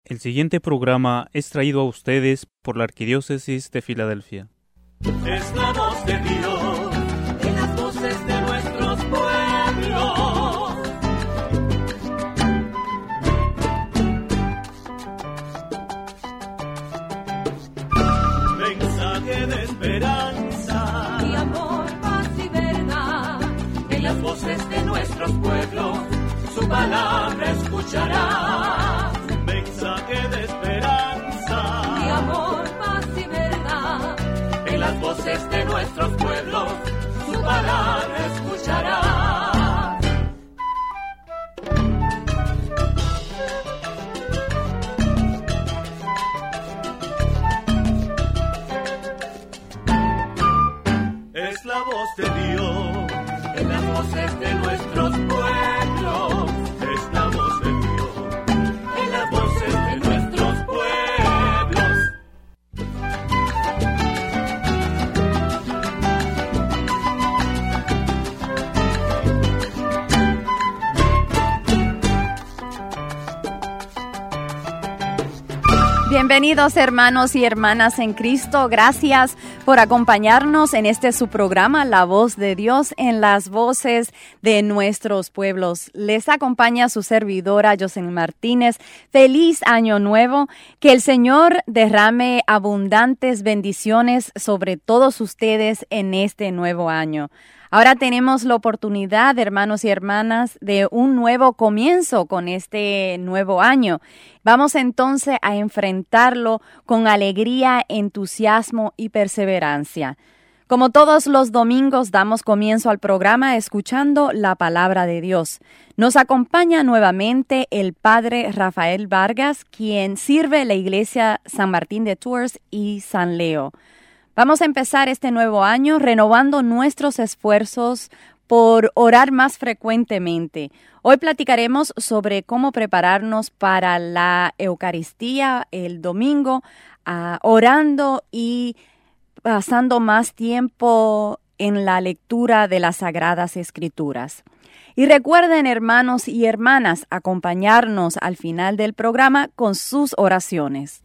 El siguiente programa es traído a ustedes por la Arquidiócesis de Filadelfia. Es la voz de Dios en las voces de nuestros pueblos. Mensaje de esperanza y amor, paz y verdad. En las voces de nuestros pueblos, su palabra escuchará. Mensaje de esperanza Y amor, paz y verdad. en las voces de nuestros pueblos, su palabra escuchará. Es la voz de Dios en las voces de nuestros pueblos. Es la voz de Dios en las voces de nuestros pueblos. Bienvenidos hermanos y hermanas en Cristo, gracias por acompañarnos en este su programa, La Voz de Dios en las voces de nuestros pueblos. Les acompaña su servidora, Jocelyn Martínez. Feliz Año Nuevo, que el Señor derrame abundantes bendiciones sobre todos ustedes en este nuevo año. Ahora tenemos la oportunidad, hermanos y hermanas, de un nuevo comienzo con este nuevo año. Vamos entonces a enfrentarlo con alegría, entusiasmo y perseverancia. Como todos los domingos, damos comienzo al programa escuchando la palabra de Dios. Nos acompaña nuevamente el Padre Rafael Vargas, quien sirve la Iglesia San Martín de Tours y San Leo. Vamos a empezar este nuevo año renovando nuestros esfuerzos por orar más frecuentemente. Hoy platicaremos sobre cómo prepararnos para la Eucaristía el domingo, orando y pasando más tiempo en la lectura de las Sagradas Escrituras. Y recuerden, hermanos y hermanas, acompañarnos al final del programa con sus oraciones.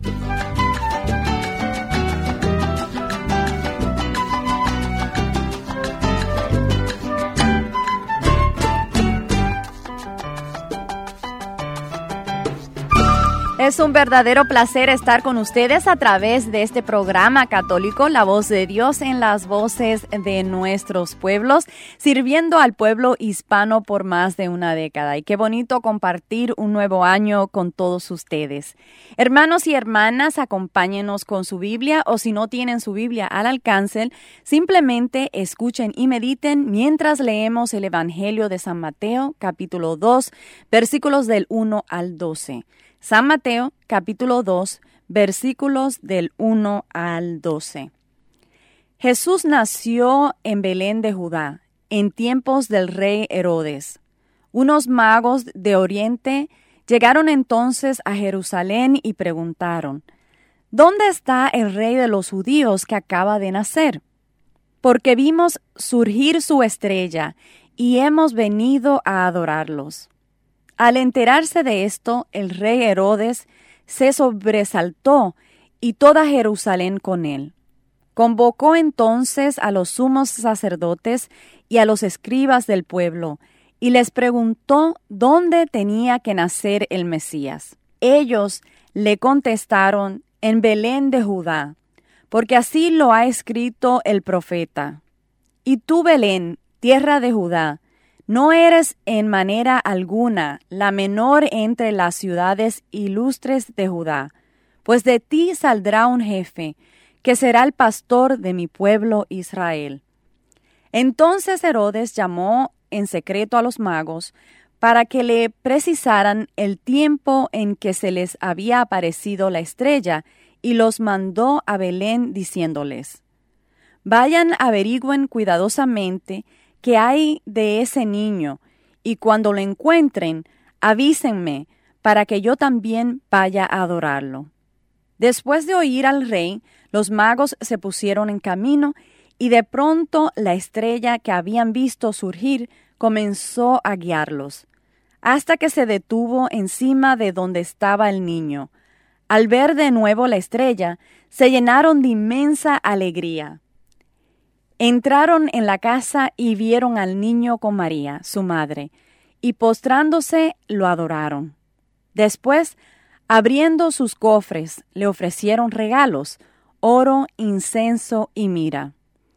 Es un verdadero placer estar con ustedes a través de este programa católico, La Voz de Dios en las voces de nuestros pueblos, sirviendo al pueblo hispano por más de una década. Y qué bonito compartir un nuevo año con todos ustedes. Hermanos y hermanas, acompáñenos con su Biblia, o si no tienen su Biblia al alcance, simplemente escuchen y mediten mientras leemos el Evangelio de San Mateo, capítulo 2, versículos del 1 al 12. San Mateo, capítulo 2, versículos del 1 al 12. Jesús nació en Belén de Judá, en tiempos del rey Herodes. Unos magos de Oriente llegaron entonces a Jerusalén y preguntaron: ¿Dónde está el rey de los judíos que acaba de nacer? Porque vimos surgir su estrella y hemos venido a adorarlos. Al enterarse de esto, el rey Herodes se sobresaltó y toda Jerusalén con él. Convocó entonces a los sumos sacerdotes y a los escribas del pueblo y les preguntó dónde tenía que nacer el Mesías. Ellos le contestaron: en Belén de Judá, porque así lo ha escrito el profeta. Y tú, Belén, tierra de Judá, no eres en manera alguna la menor entre las ciudades ilustres de Judá, pues de ti saldrá un jefe, que será el pastor de mi pueblo Israel. Entonces Herodes llamó en secreto a los magos para que le precisaran el tiempo en que se les había aparecido la estrella, y los mandó a Belén diciéndoles: vayan, averigüen cuidadosamente qué hay de ese niño, y cuando lo encuentren, avísenme para que yo también vaya a adorarlo. Después de oír al rey, los magos se pusieron en camino, y de pronto la estrella que habían visto surgir comenzó a guiarlos, hasta que se detuvo encima de donde estaba el niño. Al ver de nuevo la estrella, se llenaron de inmensa alegría. Entraron en la casa y vieron al niño con María, su madre, y postrándose lo adoraron. Después, abriendo sus cofres, le ofrecieron regalos, oro, incienso y mirra.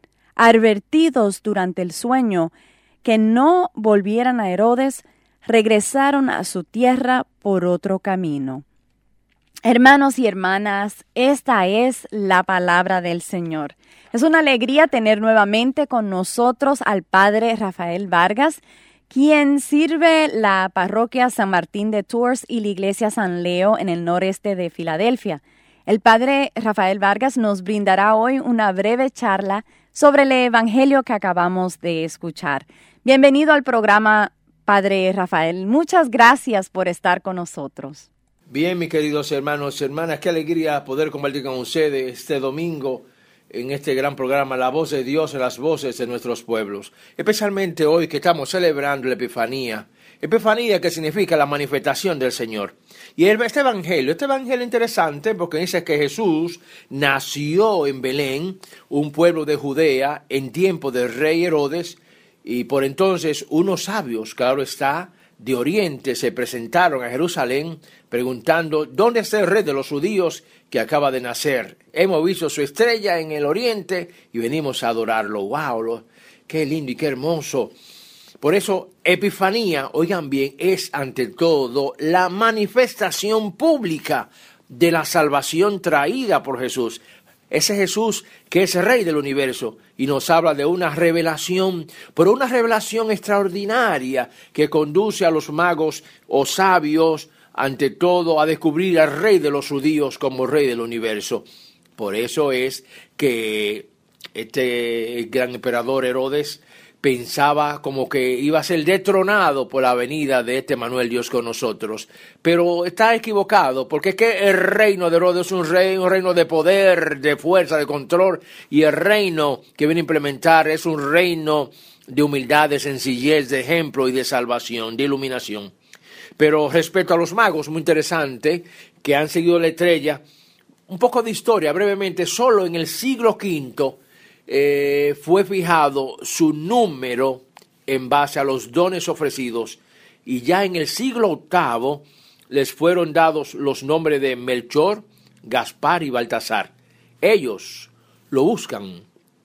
Advertidos durante el sueño que no volvieran a Herodes, regresaron a su tierra por otro camino. Hermanos y hermanas, esta es la palabra del Señor. Es una alegría tener nuevamente con nosotros al Padre Rafael Vargas, quien sirve la parroquia San Martín de Tours y la iglesia San Leo en el noreste de Filadelfia. El Padre Rafael Vargas nos brindará hoy una breve charla sobre el Evangelio que acabamos de escuchar. Bienvenido al programa, Padre Rafael. Muchas gracias por estar con nosotros. Bien, mis queridos hermanos y hermanas, qué alegría poder compartir con ustedes este domingo en este gran programa La Voz de Dios en las voces de nuestros pueblos. Especialmente hoy que estamos celebrando la Epifanía. Epifanía que significa la manifestación del Señor. Y este evangelio interesante porque dice que Jesús nació en Belén, un pueblo de Judea, en tiempo del rey Herodes, y por entonces unos sabios, claro está, de Oriente se presentaron a Jerusalén preguntando: ¿dónde está el rey de los judíos que acaba de nacer? Hemos visto su estrella en el Oriente y venimos a adorarlo. ¡Wow! ¡Qué lindo y qué hermoso! Por eso, Epifanía, oigan bien, es ante todo la manifestación pública de la salvación traída por Jesús. Ese Jesús que es Rey del universo y nos habla de una revelación, pero una revelación extraordinaria que conduce a los magos o sabios, ante todo, a descubrir al Rey de los judíos como Rey del universo. Por eso es que este gran emperador Herodes pensaba como que iba a ser detronado por la venida de este Manuel Dios con nosotros. Pero está equivocado, porque es que el reino de Herodes es un reino de poder, de fuerza, de control, y el reino que viene a implementar es un reino de humildad, de sencillez, de ejemplo y de salvación, de iluminación. Pero respecto a los magos, muy interesante, que han seguido la estrella, un poco de historia, brevemente, solo en el siglo V, fue fijado su número en base a los dones ofrecidos, y ya en el siglo VIII les fueron dados los nombres de Melchor, Gaspar y Baltasar. Ellos lo buscan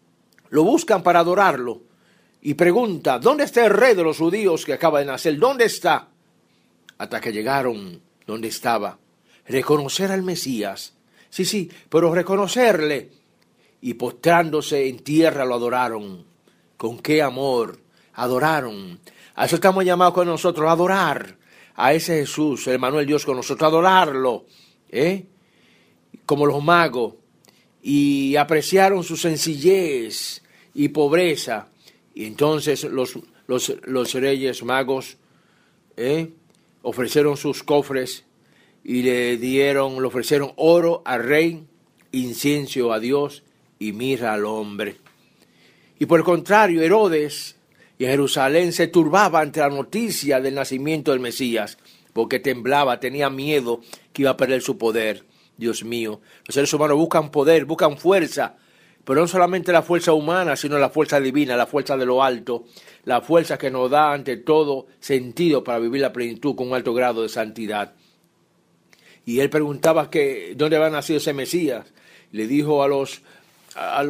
para adorarlo y pregunta: ¿dónde está el rey de los judíos que acaba de nacer? ¿Dónde está? Hasta que llegaron donde estaba. Reconocer al Mesías, sí, pero reconocerle. Y postrándose en tierra lo adoraron. ¿Con qué amor? Adoraron. A eso estamos llamados con nosotros, a adorar a ese Jesús, el Manuel Dios con nosotros, a adorarlo, como los magos. Y apreciaron su sencillez y pobreza. Y entonces los reyes magos ofrecieron sus cofres y le ofrecieron oro al rey, incienso a Dios y mirra al hombre. Y por el contrario, Herodes y Jerusalén se turbaba ante la noticia del nacimiento del Mesías, porque temblaba, tenía miedo que iba a perder su poder. Dios mío, los seres humanos buscan poder, buscan fuerza, pero no solamente la fuerza humana, sino la fuerza divina, la fuerza de lo alto, la fuerza que nos da ante todo sentido para vivir la plenitud con un alto grado de santidad. Y él preguntaba que dónde había nacido ese Mesías. Le dijo a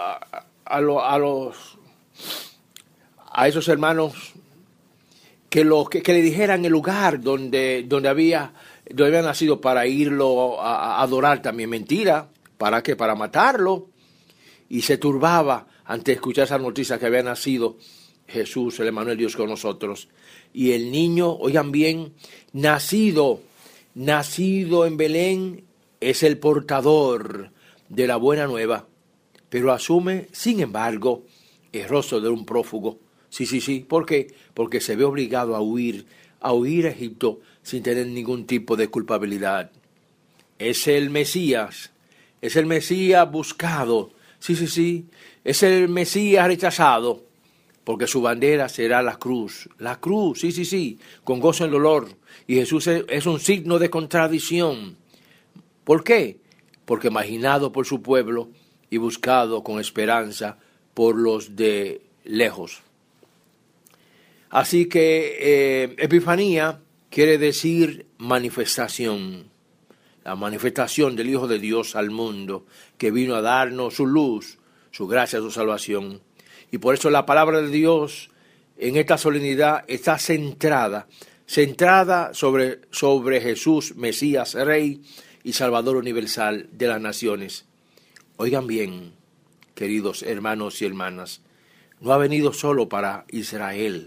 esos hermanos que le dijeran el lugar donde había nacido para irlo a adorar también. Mentira. ¿Para qué? Para matarlo. Y se turbaba ante escuchar esa noticia que había nacido Jesús, el Emmanuel Dios con nosotros. Y el niño, oigan bien, nacido en Belén, es el portador de la buena nueva, pero asume, sin embargo, el rostro de un prófugo. Sí. ¿Por qué? Porque se ve obligado a huir a Egipto sin tener ningún tipo de culpabilidad. Es el Mesías buscado. Sí. Es el Mesías rechazado, porque su bandera será la cruz. La cruz, sí, con gozo en el dolor. Y Jesús es un signo de contradicción. ¿Por qué? Porque marginado por su pueblo y buscado con esperanza por los de lejos. Así que Epifanía quiere decir manifestación, la manifestación del Hijo de Dios al mundo, que vino a darnos su luz, su gracia, su salvación. Y por eso la palabra de Dios en esta solemnidad está centrada sobre Jesús, Mesías, Rey y Salvador universal de las naciones. Oigan bien, queridos hermanos y hermanas, no ha venido solo para Israel,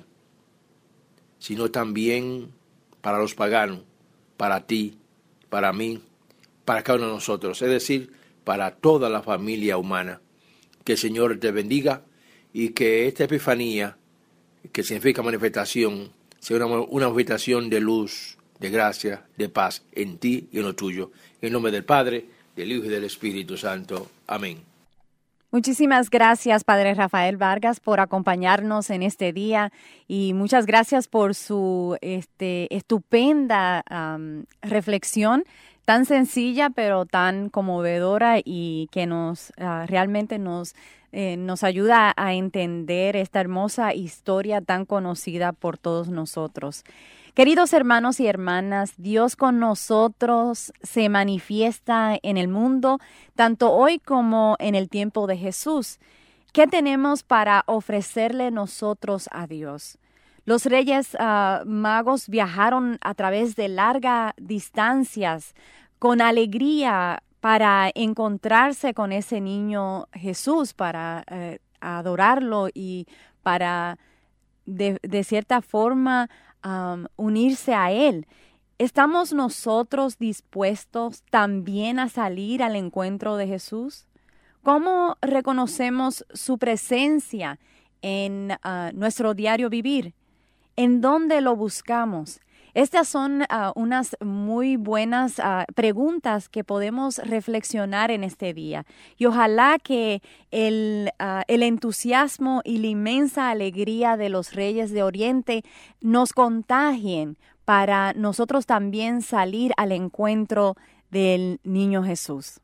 sino también para los paganos, para ti, para mí, para cada uno de nosotros, es decir, para toda la familia humana. Que el Señor te bendiga y que esta Epifanía, que significa manifestación, sea una manifestación de luz, de gracia, de paz en ti y en lo tuyo. En el nombre del Padre, del Hijo y del Espíritu Santo. Amén. Muchísimas gracias, Padre Rafael Vargas, por acompañarnos en este día y muchas gracias por su estupenda reflexión, tan sencilla pero tan conmovedora y que realmente nos ayuda a entender esta hermosa historia tan conocida por todos nosotros. Queridos hermanos y hermanas, Dios con nosotros se manifiesta en el mundo, tanto hoy como en el tiempo de Jesús. ¿Qué tenemos para ofrecerle nosotros a Dios? Los reyes magos viajaron a través de largas distancias con alegría para encontrarse con ese niño Jesús, para adorarlo y para, de cierta forma, unirse a Él. ¿Estamos nosotros dispuestos también a salir al encuentro de Jesús? ¿Cómo reconocemos su presencia en nuestro diario vivir? ¿En dónde lo buscamos? Estas son unas muy buenas preguntas que podemos reflexionar en este día. Y ojalá que el entusiasmo y la inmensa alegría de los Reyes de Oriente nos contagien para nosotros también salir al encuentro del niño Jesús.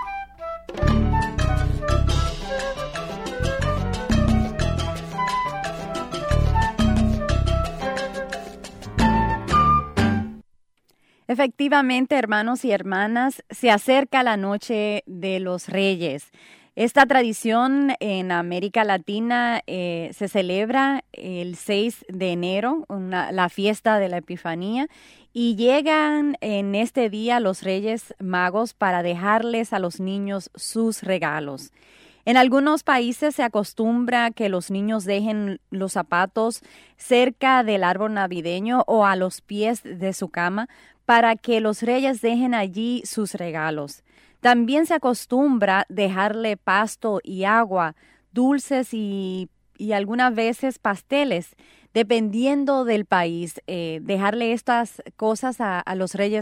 Efectivamente, hermanos y hermanas, se acerca la noche de los Reyes. Esta tradición en América Latina se celebra el 6 de enero, la fiesta de la Epifanía, y llegan en este día los Reyes Magos para dejarles a los niños sus regalos. En algunos países se acostumbra que los niños dejen los zapatos cerca del árbol navideño o a los pies de su cama para que los reyes dejen allí sus regalos. También se acostumbra dejarle pasto y agua, dulces y algunas veces pasteles, dependiendo del país. Dejarle estas cosas a los reyes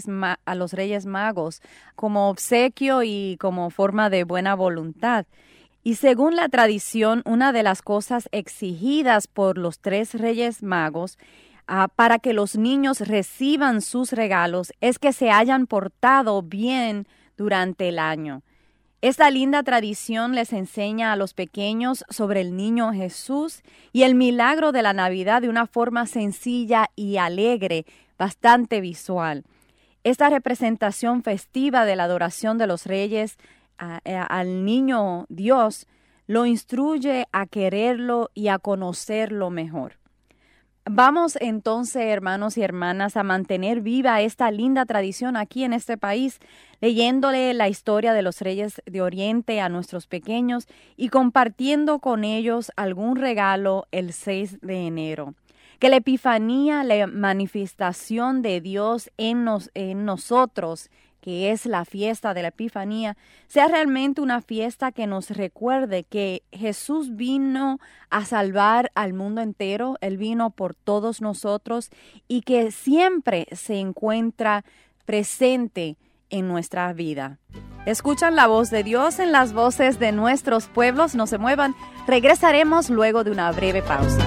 magos como obsequio y como forma de buena voluntad. Y según la tradición, una de las cosas exigidas por los 3 reyes magos para que los niños reciban sus regalos es que se hayan portado bien durante el año. Esta linda tradición les enseña a los pequeños sobre el niño Jesús y el milagro de la Navidad de una forma sencilla y alegre, bastante visual. Esta representación festiva de la adoración de los reyes al niño Dios lo instruye a quererlo y a conocerlo mejor. Vamos entonces, hermanos y hermanas, a mantener viva esta linda tradición aquí en este país, leyéndole la historia de los Reyes de Oriente a nuestros pequeños y compartiendo con ellos algún regalo el 6 de enero. Que la Epifanía, la manifestación de Dios en nosotros, que es la fiesta de la Epifanía, sea realmente una fiesta que nos recuerde que Jesús vino a salvar al mundo entero, Él vino por todos nosotros y que siempre se encuentra presente en nuestra vida. Escuchan la voz de Dios en las voces de nuestros pueblos. No se muevan, regresaremos luego de una breve pausa.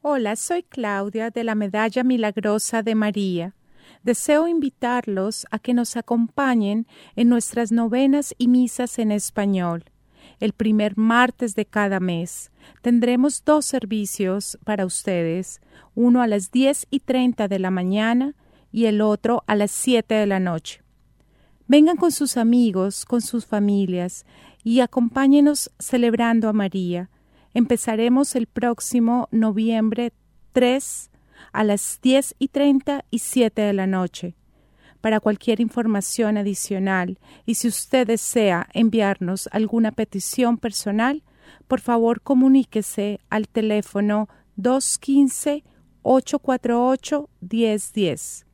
Hola, soy Claudia de la Medalla Milagrosa de María. Deseo invitarlos a que nos acompañen en nuestras novenas y misas en español. El primer martes de cada mes tendremos 2 servicios para ustedes, uno a las 10:30 de la mañana y el otro a las 7 de la noche. Vengan con sus amigos, con sus familias y acompáñenos celebrando a María. Empezaremos el próximo noviembre 3 a las 10:30 y 7 de la noche. Para cualquier información adicional y si usted desea enviarnos alguna petición personal, por favor comuníquese al teléfono 215-848-1010.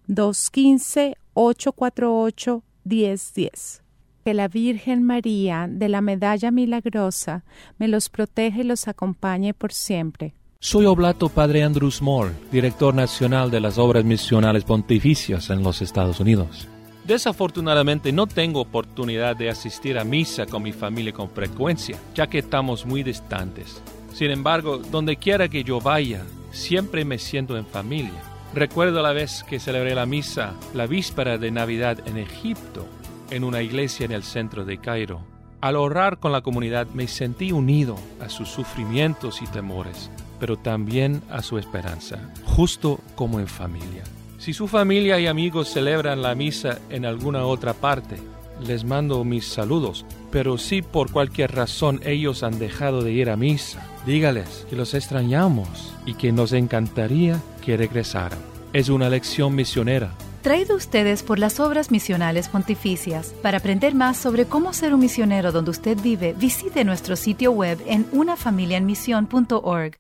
215-848-1010. Que la Virgen María de la Medalla Milagrosa me los proteja y los acompañe por siempre. Soy Oblato Padre Andrews Moore, director nacional de las Obras Misionales Pontificias en los Estados Unidos. Desafortunadamente no tengo oportunidad de asistir a misa con mi familia con frecuencia, ya que estamos muy distantes. Sin embargo, donde quiera que yo vaya, siempre me siento en familia. Recuerdo la vez que celebré la misa la víspera de Navidad en Egipto, en una iglesia en el centro de Cairo. Al orar con la comunidad me sentí unido a sus sufrimientos y temores, pero también a su esperanza, justo como en familia. Si su familia y amigos celebran la misa en alguna otra parte, les mando mis saludos, pero si por cualquier razón ellos han dejado de ir a misa, dígales que los extrañamos y que nos encantaría que regresaran. Es una lección misionera. Traído a ustedes por las Obras Misionales Pontificias. Para aprender más sobre cómo ser un misionero donde usted vive, visite nuestro sitio web en unafamiliaenmisión.org.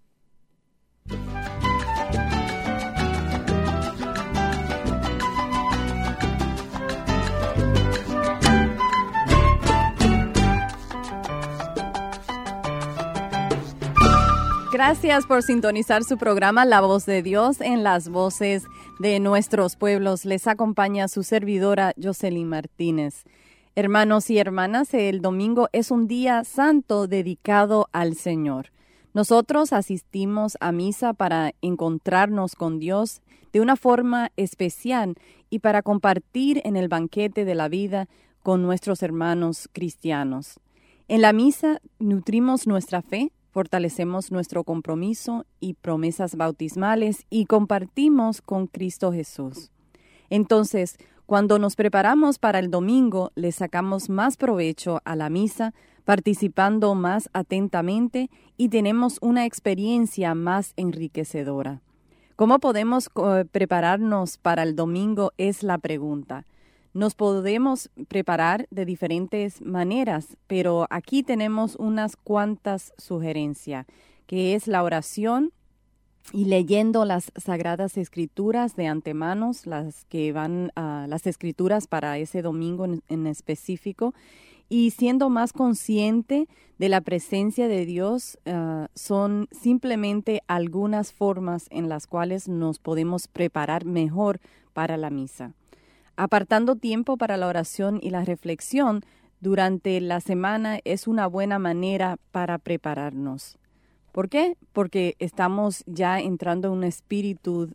Gracias por sintonizar su programa La Voz de Dios en las voces de nuestros pueblos. Les acompaña su servidora Jocelyn Martínez. Hermanos y hermanas, el domingo es un día santo dedicado al Señor. Nosotros asistimos a misa para encontrarnos con Dios de una forma especial y para compartir en el banquete de la vida con nuestros hermanos cristianos. En la misa nutrimos nuestra fe, fortalecemos nuestro compromiso y promesas bautismales y compartimos con Cristo Jesús. Entonces, cuando nos preparamos para el domingo, le sacamos más provecho a la misa, participando más atentamente y tenemos una experiencia más enriquecedora. ¿Cómo podemos prepararnos para el domingo? Es la pregunta. Nos podemos preparar de diferentes maneras, pero aquí tenemos unas cuantas sugerencias, que es la oración y leyendo las Sagradas Escrituras de antemano, las que van a las Escrituras para ese domingo en específico, y siendo más consciente de la presencia de Dios, son simplemente algunas formas en las cuales nos podemos preparar mejor para la misa. Apartando tiempo para la oración y la reflexión durante la semana es una buena manera para prepararnos. ¿Por qué? Porque estamos ya entrando en un espíritu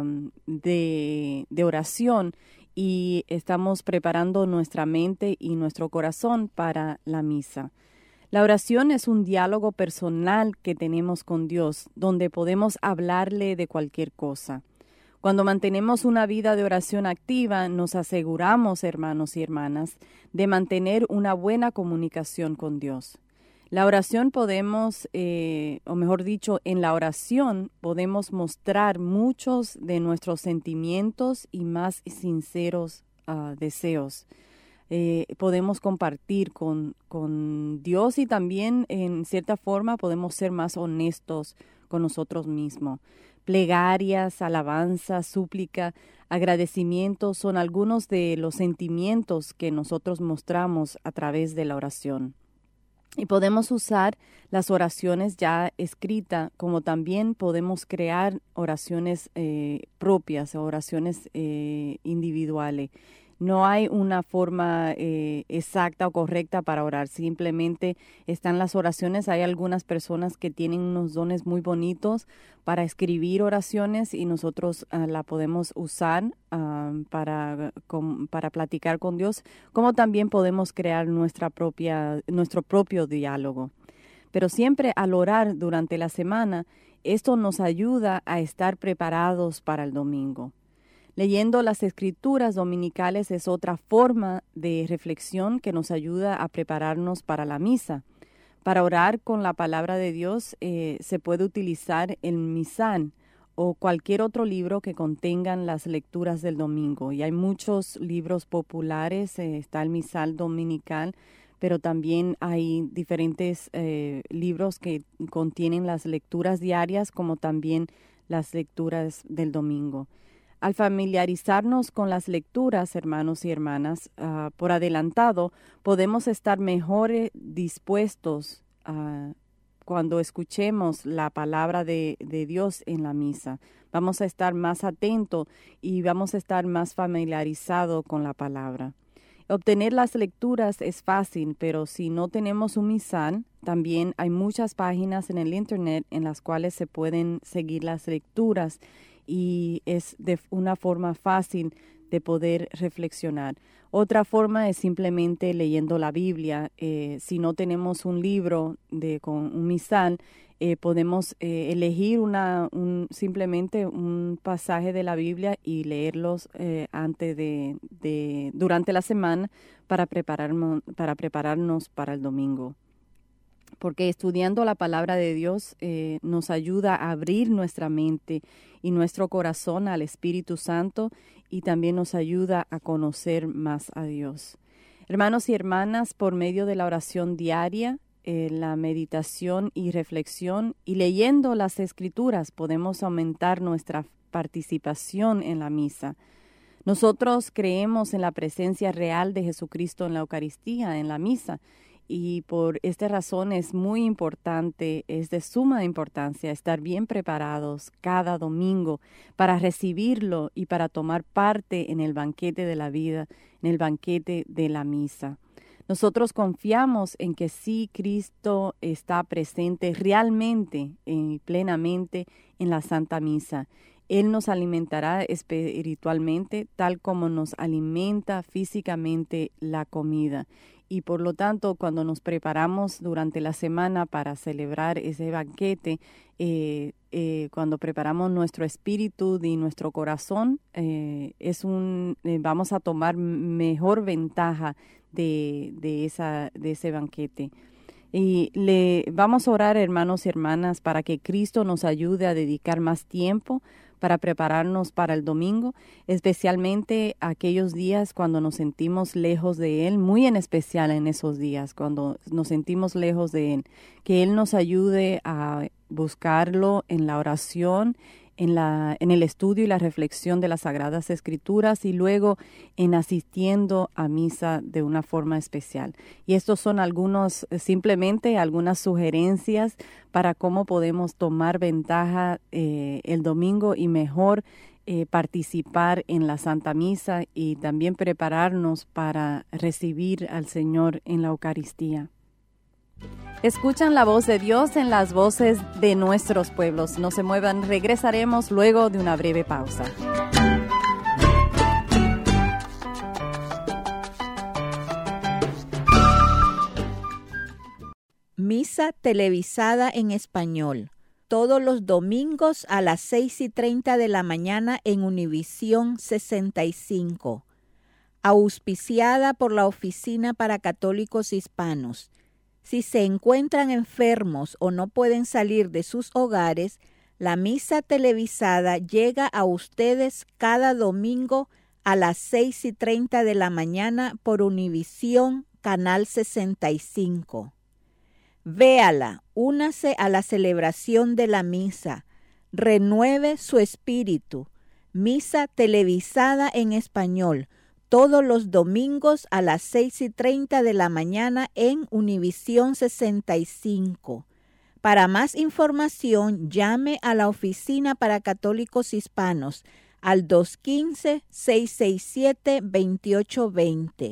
de oración y estamos preparando nuestra mente y nuestro corazón para la misa. La oración es un diálogo personal que tenemos con Dios, donde podemos hablarle de cualquier cosa. Cuando mantenemos una vida de oración activa, nos aseguramos, hermanos y hermanas, de mantener una buena comunicación con Dios. La oración podemos, o mejor dicho, en la oración podemos mostrar muchos de nuestros sentimientos y más sinceros deseos. Podemos compartir con Dios y también, en cierta forma, podemos ser más honestos con nosotros mismos. Plegarias, alabanza, súplica, agradecimiento son algunos de los sentimientos que nosotros mostramos a través de la oración. Y podemos usar las oraciones ya escritas, como también podemos crear oraciones propias, oraciones individuales. No hay una forma exacta o correcta para orar. Simplemente están las oraciones. Hay algunas personas que tienen unos dones muy bonitos para escribir oraciones y nosotros la podemos usar para platicar con Dios, como también podemos crear nuestro propio diálogo. Pero siempre al orar durante la semana, esto nos ayuda a estar preparados para el domingo. Leyendo las escrituras dominicales es otra forma de reflexión que nos ayuda a prepararnos para la misa. Para orar con la palabra de Dios se puede utilizar el misal o cualquier otro libro que contengan las lecturas del domingo. Y hay muchos libros populares, está el misal dominical, pero también hay diferentes libros que contienen las lecturas diarias como también las lecturas del domingo. Al familiarizarnos con las lecturas, hermanos y hermanas, por adelantado, podemos estar mejor dispuestos cuando escuchemos la palabra de Dios en la misa. Vamos a estar más atentos y vamos a estar más familiarizados con la palabra. Obtener las lecturas es fácil, pero si no tenemos un misal, también hay muchas páginas en el Internet en las cuales se pueden seguir las lecturas y es de una forma fácil de poder reflexionar. Otra forma es simplemente leyendo la Biblia. Si no tenemos un libro con un misal, podemos elegir simplemente un pasaje de la Biblia y leerlos durante la semana para prepararnos para el domingo. Porque estudiando la palabra de Dios nos ayuda a abrir nuestra mente y nuestro corazón al Espíritu Santo y también nos ayuda a conocer más a Dios. Hermanos y hermanas, por medio de la oración diaria, la meditación y reflexión y leyendo las Escrituras podemos aumentar nuestra participación en la misa. Nosotros creemos en la presencia real de Jesucristo en la Eucaristía, en la misa. Y por esta razón es muy importante, es de suma importancia estar bien preparados cada domingo para recibirlo y para tomar parte en el banquete de la vida, en el banquete de la misa. Nosotros confiamos en que sí, Cristo está presente realmente y plenamente en la Santa Misa. Él nos alimentará espiritualmente tal como nos alimenta físicamente la comida. Y por lo tanto, cuando nos preparamos durante la semana para celebrar ese banquete, cuando preparamos nuestro espíritu y nuestro corazón, vamos a tomar mejor ventaja de ese banquete. Y vamos a orar, hermanos y hermanas, para que Cristo nos ayude a dedicar más tiempo para prepararnos para el domingo, especialmente aquellos días cuando nos sentimos lejos de Él, muy en especial en esos días cuando nos sentimos lejos de Él, que Él nos ayude a buscarlo en la oración, en el estudio y la reflexión de las Sagradas Escrituras y luego en asistiendo a misa de una forma especial. Y estos son simplemente algunas sugerencias para cómo podemos tomar ventaja el domingo y mejor participar en la Santa Misa y también prepararnos para recibir al Señor en la Eucaristía. Escuchan la voz de Dios en las voces de nuestros pueblos. No se muevan, regresaremos luego de una breve pausa. Misa televisada en español, todos los domingos a las 6:30 de la mañana en Univisión 65. Auspiciada por la Oficina para Católicos Hispanos. Si se encuentran enfermos o no pueden salir de sus hogares, la misa televisada llega a ustedes cada domingo a las 6:30 de la mañana por Univisión, Canal 65. Véala, únase a la celebración de la misa, renueve su espíritu. Misa televisada en español, todos los domingos a las 6:30 de la mañana en Univisión 65. Para más información, llame a la Oficina para Católicos Hispanos al 215-667-2820.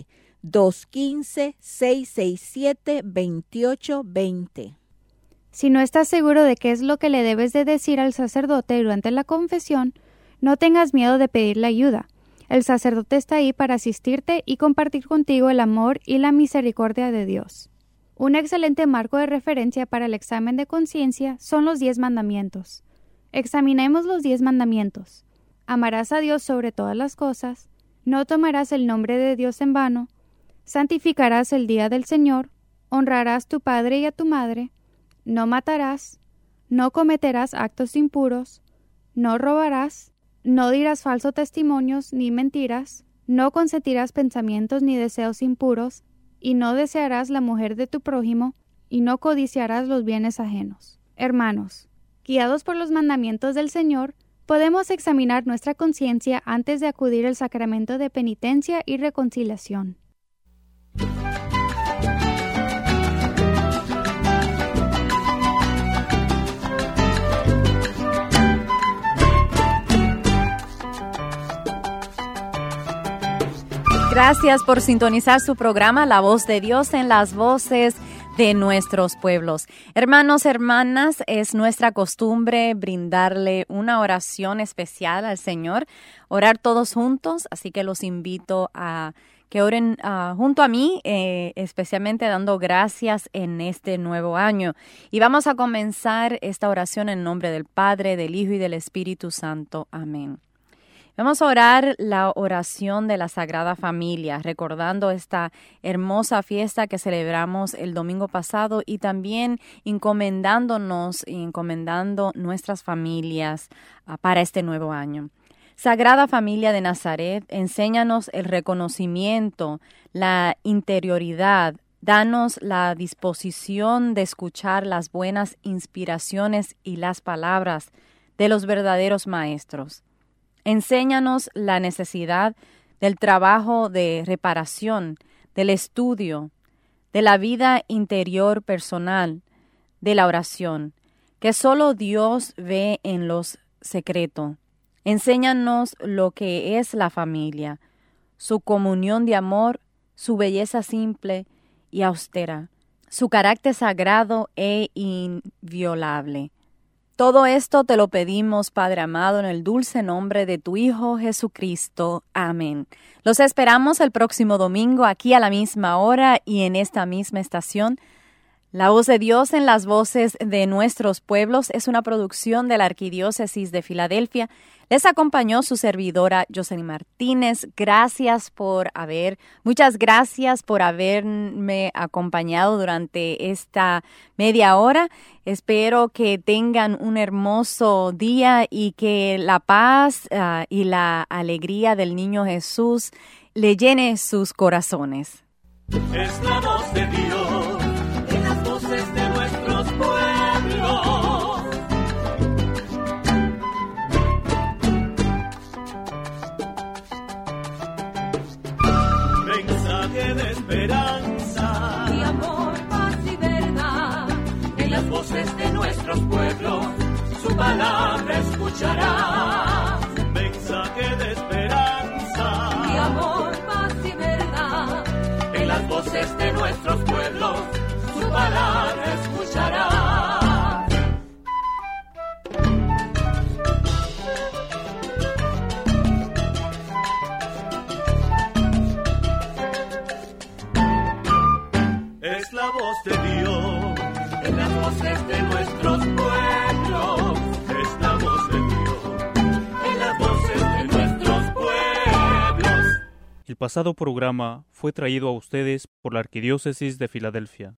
215-667-2820. Si no estás seguro de qué es lo que le debes de decir al sacerdote durante la confesión, no tengas miedo de pedirle ayuda. El sacerdote está ahí para asistirte y compartir contigo el amor y la misericordia de Dios. Un excelente marco de referencia para el examen de conciencia son los 10 mandamientos. Examinemos los 10 mandamientos. Amarás a Dios sobre todas las cosas, no tomarás el nombre de Dios en vano, santificarás el día del Señor, honrarás a tu padre y a tu madre, no matarás, no cometerás actos impuros, no robarás, no dirás falsos testimonios ni mentiras, no consentirás pensamientos ni deseos impuros, y no desearás la mujer de tu prójimo, y no codiciarás los bienes ajenos. Hermanos, guiados por los mandamientos del Señor, podemos examinar nuestra conciencia antes de acudir al sacramento de penitencia y reconciliación. Gracias por sintonizar su programa La Voz de Dios en las voces de nuestros pueblos. Hermanos, hermanas, es nuestra costumbre brindarle una oración especial al Señor, orar todos juntos, así que los invito a que oren junto a mí, especialmente dando gracias en este nuevo año. Y vamos a comenzar esta oración en nombre del Padre, del Hijo y del Espíritu Santo. Amén. Vamos a orar la oración de la Sagrada Familia, recordando esta hermosa fiesta que celebramos el domingo pasado y también encomendando nuestras familias para este nuevo año. Sagrada Familia de Nazaret, enséñanos el reconocimiento, la interioridad, danos la disposición de escuchar las buenas inspiraciones y las palabras de los verdaderos maestros. Enséñanos la necesidad del trabajo de reparación, del estudio, de la vida interior personal, de la oración, que solo Dios ve en los secretos. Enséñanos lo que es la familia, su comunión de amor, su belleza simple y austera, su carácter sagrado e inviolable. Todo esto te lo pedimos, Padre amado, en el dulce nombre de tu Hijo Jesucristo. Amén. Los esperamos el próximo domingo aquí a la misma hora y en esta misma estación. La Voz de Dios en las voces de nuestros pueblos es una producción de la Arquidiócesis de Filadelfia. Les acompañó su servidora Jocelyn Martínez. Muchas gracias por haberme acompañado durante esta media hora. Espero que tengan un hermoso día y que la paz y la alegría del Niño Jesús le llene sus corazones. Es la voz de Dios en las voces de nuestros pueblos. Mensaje de esperanza y amor, paz y verdad. en las voces de nuestros pueblos. Su palabra escucharás. Mensaje de esperanza Y amor, paz y verdad. en las voces de nuestros pueblos. Su palabra escucharás. Es la voz de Dios en las voces de nuestros pueblos. Es la voz de Dios en las voces de nuestros pueblos. El pasado programa fue traído a ustedes por la Arquidiócesis de Filadelfia.